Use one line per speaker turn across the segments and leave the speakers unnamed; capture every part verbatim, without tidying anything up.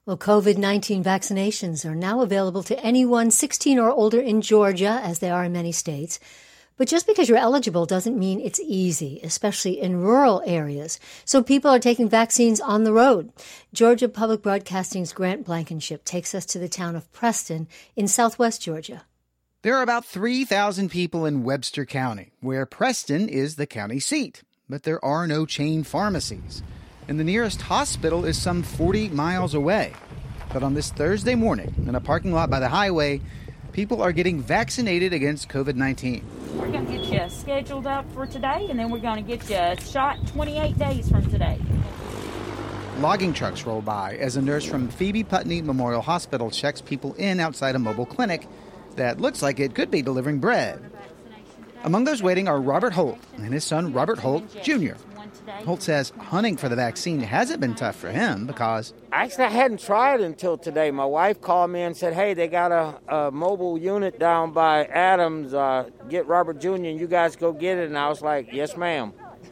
Well, COVID nineteen vaccinations are now available to anyone sixteen or older in Georgia, as they are in many states. But just because you're eligible doesn't mean it's easy, especially in rural areas. So people are taking vaccines on the road. Georgia Public Broadcasting's Grant Blankenship takes us to the town of Preston in southwest Georgia.
There are about three thousand people in Webster County, where Preston is the county seat. But there are no chain pharmacies, and the nearest hospital is some forty miles away. But on this Thursday morning, in a parking lot by the highway, people are getting vaccinated against COVID nineteen.
We're going to get you scheduled up for today, and then we're going to get you a shot twenty-eight days from today.
Logging trucks roll by as a nurse from Phoebe Putney Memorial Hospital checks people in outside a mobile clinic that looks like it could be delivering bread. Among those waiting are Robert Holt and his son Robert Holt, Junior Holt says hunting for the vaccine hasn't been tough for him because...
Actually, I hadn't tried it until today. My wife called me and said, hey, they got a, a mobile unit down by Adams. Uh, get Robert Junior and you guys go get it. And I was like, yes, ma'am.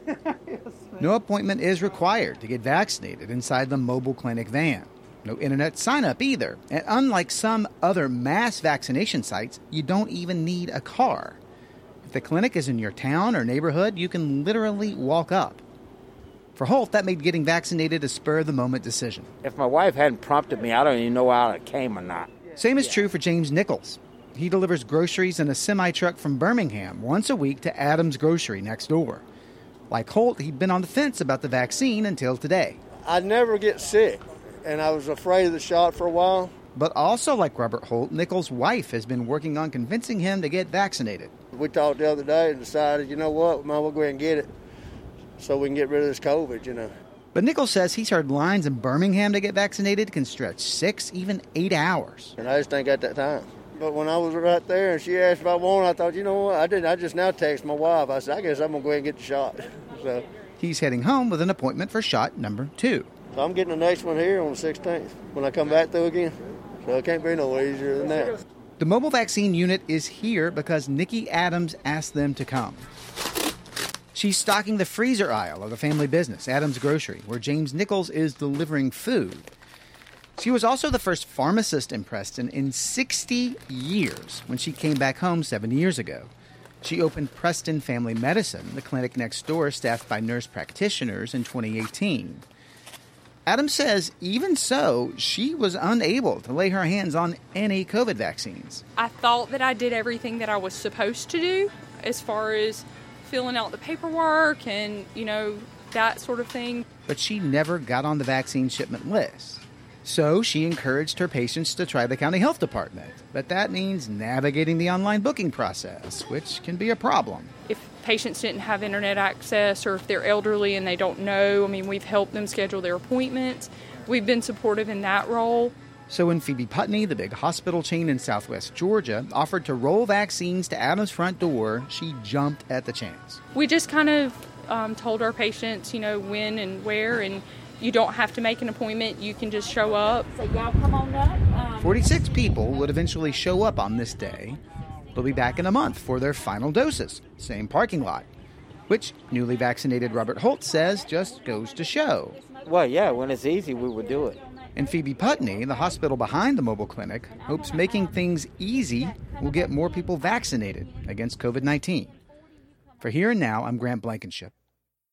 No appointment is required to get vaccinated inside the mobile clinic van. No internet sign-up either. And unlike some other mass vaccination sites, you don't even need a car. If the clinic is in your town or neighborhood, you can literally walk up. For Holt, that made getting vaccinated a spur-of-the-moment decision.
If my wife hadn't prompted me, I don't even know how it came or not.
Same is true for James Nichols. He delivers groceries in a semi-truck from Birmingham once a week to Adams Grocery next door. Like Holt, he'd been on the fence about the vaccine until today.
I'd never get sick, and I was afraid of the shot for a while.
But also like Robert Holt, Nichols' wife has been working on convincing him to get vaccinated.
We talked the other day and decided, you know what, we might as well go ahead and get it so we can get rid of this COVID, you know.
But Nichols says he's heard lines in Birmingham to get vaccinated can stretch six, even eight hours.
And I just ain't got that time. But when I was right there and she asked if I wanted, I thought, you know what, I didn't. I just now text my wife. I said, I guess I'm going to go ahead and get the shot. So
he's heading home with an appointment for shot number two.
So I'm getting the next one here on the sixteenth when I come back through again. So it can't be no easier than that.
The mobile vaccine unit is here because Nikki Adams asked them to come. She's stocking the freezer aisle of the family business, Adams Grocery, where James Nichols is delivering food. She was also the first pharmacist in Preston in sixty years when she came back home seven years ago. She opened Preston Family Medicine, the clinic next door staffed by nurse practitioners, in twenty eighteen. Adams says, even so, she was unable to lay her hands on any COVID vaccines.
I thought that I did everything that I was supposed to do as far as filling out the paperwork and, you know, that sort of thing.
But she never got on the vaccine shipment list. So she encouraged her patients to try the county health department. But that means navigating the online booking process, which can be a problem.
If patients didn't have internet access or if they're elderly and they don't know, I mean, we've helped them schedule their appointments. We've been supportive in that role.
So when Phoebe Putney, the big hospital chain in southwest Georgia, offered to roll vaccines to Adams' front door, she jumped at the chance.
We just kind of um, told our patients, you know, when and where, and you don't have to make an appointment. You can just show up.
So y'all come on up. Um,
forty-six people would eventually show up on this day. They'll be back in a month for their final doses. Same parking lot. Which newly vaccinated Robert Holt says just goes to show.
Well, yeah, when it's easy, we would do it.
And Phoebe Putney, the hospital behind the mobile clinic, hopes making things easy will get more people vaccinated against COVID nineteen. For Here and Now, I'm Grant Blankenship.